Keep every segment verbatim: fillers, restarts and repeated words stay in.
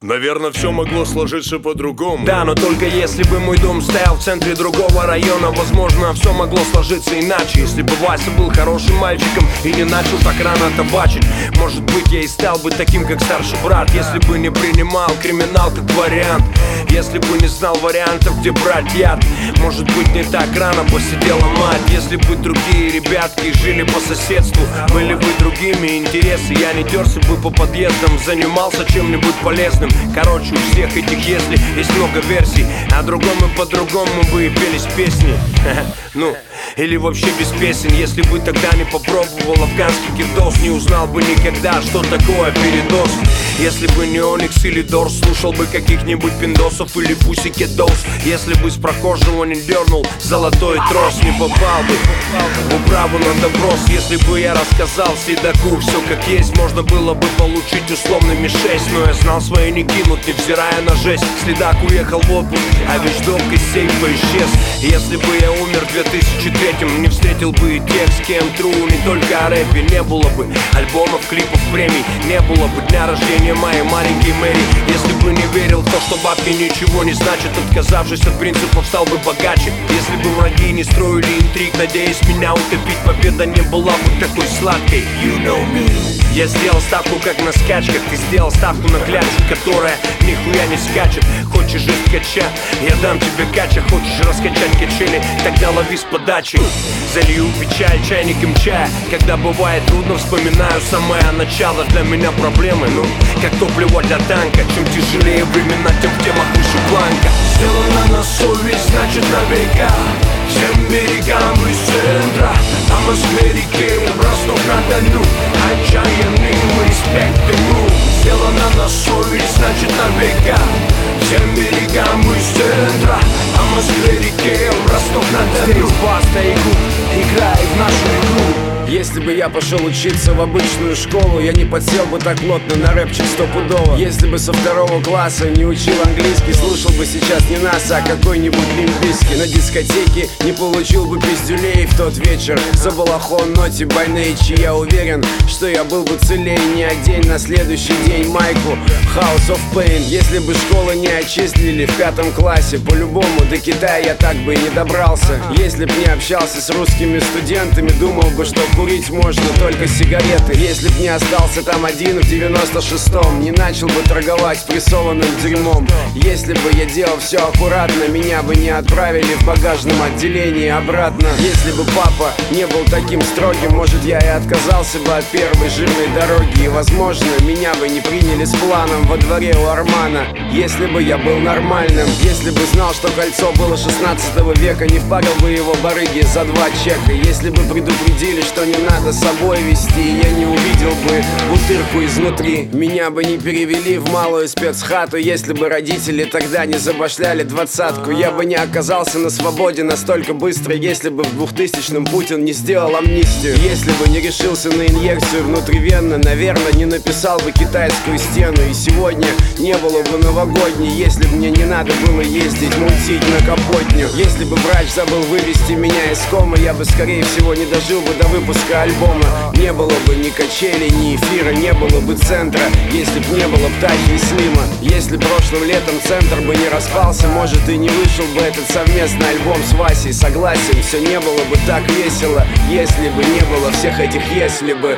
Наверное, все могло сложиться по-другому. Да, но только если бы мой дом стоял в центре другого района, возможно, все могло сложиться иначе. Если бы Вася был хорошим мальчиком и не начал так рано табачить, может быть, я и стал бы таким, как старший брат. Если бы не принимал криминал как вариант, если бы не знал вариантов, где брать яд, может быть, не так рано бы сидела мать. Если бы другие ребятки жили по соседству, были бы другими интересы, я не терся бы по подъездам, занимался чем-нибудь полезным. Короче, у всех этих «если» есть много версий, о другом и по-другому бы и пелись песни. Ну, или вообще без песен. Если бы тогда не попробовал афганский кирдос, не узнал бы никогда, что такое передоз. Если бы не Оникс или Дорс, слушал бы каких-нибудь пиндосов или Пусики Долс. Если бы с прохожего не дернул золотой трос, не попал бы в управу на доброс. Если бы я рассказал следаку все как есть, можно было бы получить условными шесть. Но я знал свои не кинут, невзирая на жесть. Следак уехал в отпуск, а вещдок из сейфа исчез. Если бы я умер в две тысячи третьем, не встретил бы и тех, с кем тру не только о рэпе. Не было бы альбомов, клипов, премий, не было бы дня рождения моей маленькой Мэри. Если бы не верил в то, что бабки ничего не значат, отказавшись от принципов, стал бы богаче. Если бы враги не строили интриг, надеясь меня утопить, победа не была бы такой сладкой. You know me. Я сделал ставку как на скачках, ты сделал ставку на клячу, которая нихуя не скачет. Хочешь жить кача, я дам тебе кача. Хочешь раскачать качели, тогда лови с подачи. Залью печаль чайником чая. Когда бывает трудно, вспоминаю самое начало. Для меня проблемы, ну, как топливо для танка. Чем тяжелее времена, тем в темах выше планка. Сделано на совесть, значит на века. Всем берегам из центра, а Москве реке, Ростов-на-Дону. Отчаянный мы респект ему. Сделано на совесть, значит на века. Всем берегам из центра, а Москве реке, Ростов-на-Дону. Здесь Баста и Гуд, играй в нашу игру. Если бы я пошел учиться в обычную школу, я не подсел бы так плотно на рэпчик стопудово. Если бы со второго класса не учил английский, слушал бы сейчас не нас, а какой-нибудь Лимп Бизкит. На дискотеке не получил бы пиздюлей в тот вечер за балахон Ноти Бай Нейчи. Я уверен, что я был бы целее, не одень на следующий день майку House of Pain. Если бы школы не отчислили в пятом классе, по-любому до Китая я так бы и не добрался. Если б не общался с русскими студентами, думал бы, что курить можно только сигареты. Если б не остался там один в девяносто шестом, не начал бы торговать прессованным дерьмом. Если бы я делал все аккуратно, меня бы не отправили в багажном отделении обратно. Если бы папа не был таким строгим, может, я и отказался бы от первой жирной дороги. И, возможно, меня бы не приняли с планом во дворе у Армана. Если бы я был нормальным, если бы знал, что кольцо было шестнадцатого века, не впарил бы его барыги за два чека. Если бы предупредили, что не надо с собой вести, я не увидел бы бутырку изнутри. Меня бы не перевели в малую спецхату, если бы родители тогда не забашляли двадцатку. Я бы не оказался на свободе настолько быстро, если бы в двухтысячном Путин не сделал амнистию. Если бы не решился на инъекцию внутривенно, наверное, не написал бы китайскую стену. И сегодня не было бы новогодней, если бы мне не надо было ездить мутить на Капотню. Если бы врач забыл вывести меня из комы, я бы, скорее всего, не дожил бы до выпуска альбома. Не было бы ни качелей, ни эфира, не было бы центра, если б не было Птахи и Слима. Если прошлым летом центр бы не распался, может, и не вышел бы этот совместный альбом с Васей. Согласен, все не было бы так весело, если бы не было всех этих «если бы».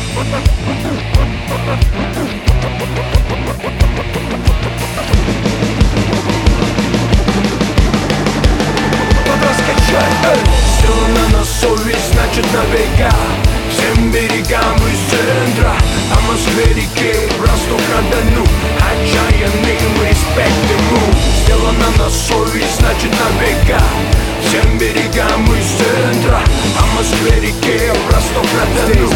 Сделано на совесть, значит на века. Всем берегам из центра, а Москве реке, Ростов-на-Дону. Отчаянный мы респект ему. Сделано на совесть, значит на века. Всем берегам из центра, а Москве реке, Ростов-на-Дону.